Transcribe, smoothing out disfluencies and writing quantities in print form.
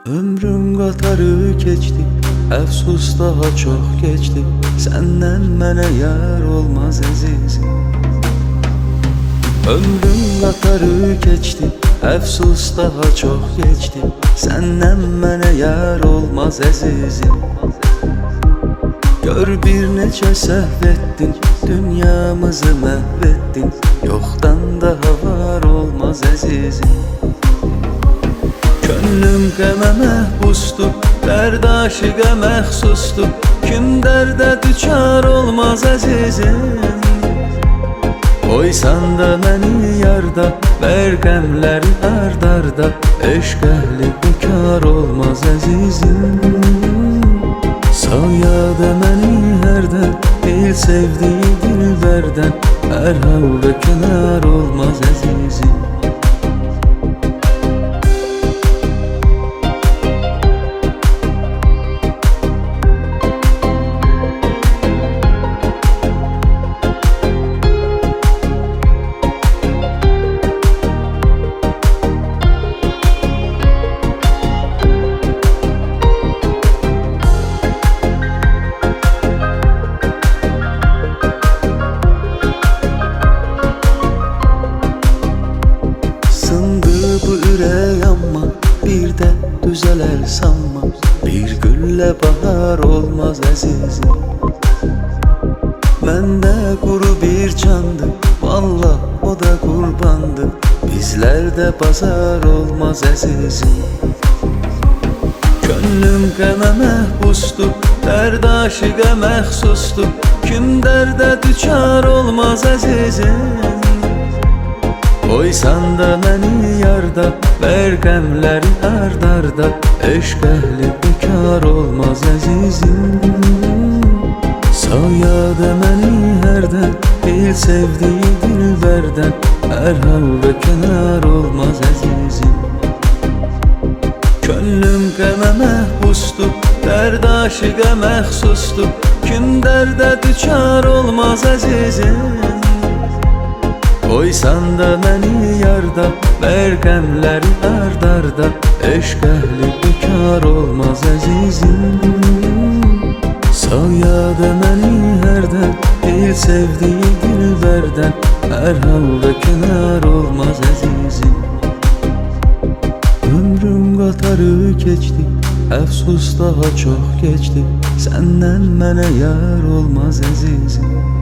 Ömrüm qatarı keçdi, əfsus daha çox keçdi. Səndən mənə yar olmaz əzizim. Ömrüm qatarı keçdi, əfsus daha çox keçdi. Səndən mənə yar olmaz əzizim. Gör bir necə səhv etdin, dünyamızı məhv etdin. Yoxdan daha var olmaz əzizim. Könlüm qəmə məhbusdur, dərd aşiqə məxsusdur. Kim dərdə düçar olmaz əzizim. Qoysan da məni yarda, ver qəmləri ard-arda. Eşq əhli bekar olmaz əzizim. Sal yada məni hərdən, bil sevdiyi dilbərdən. Hər halda kənar olmaz əzizim. Bu ürək amma bir də düzələr sanma. Bir güllə bahar olmaz əzizim. Məndə quru bir candı, vallah o da qurbandı. Bizlərdə bazar olmaz əzizim. Könlüm qəmə məhbusdur, dərd aşiqə məxsusdur. Kim dərdə düçar olmaz əzizim. Qoysan da məni yarda, ver qəmləri ard-arda. Eşq əhli bekar olmaz əzizim. Sal yada məni hərdən, bil sevdiyi dilbərdən. Hər halda kənar olmaz əzizim. Könlüm qəmə məhbusdur, dərd aşiqə məxsusdur. Kim dərdə düçar olmaz əzizim. Qoysan da məni yarda, ver qəmləri ard-arda. Eşq əhli bekar olmaz əzizim. Sal yada məni hərdən, bil sevdiyi dilbərdən. Hər halda kənar olmaz əzizim. Ömrüm qatarı keçdi, əfsus daha çox keçdi. Səndən mənə yar olmaz əzizim.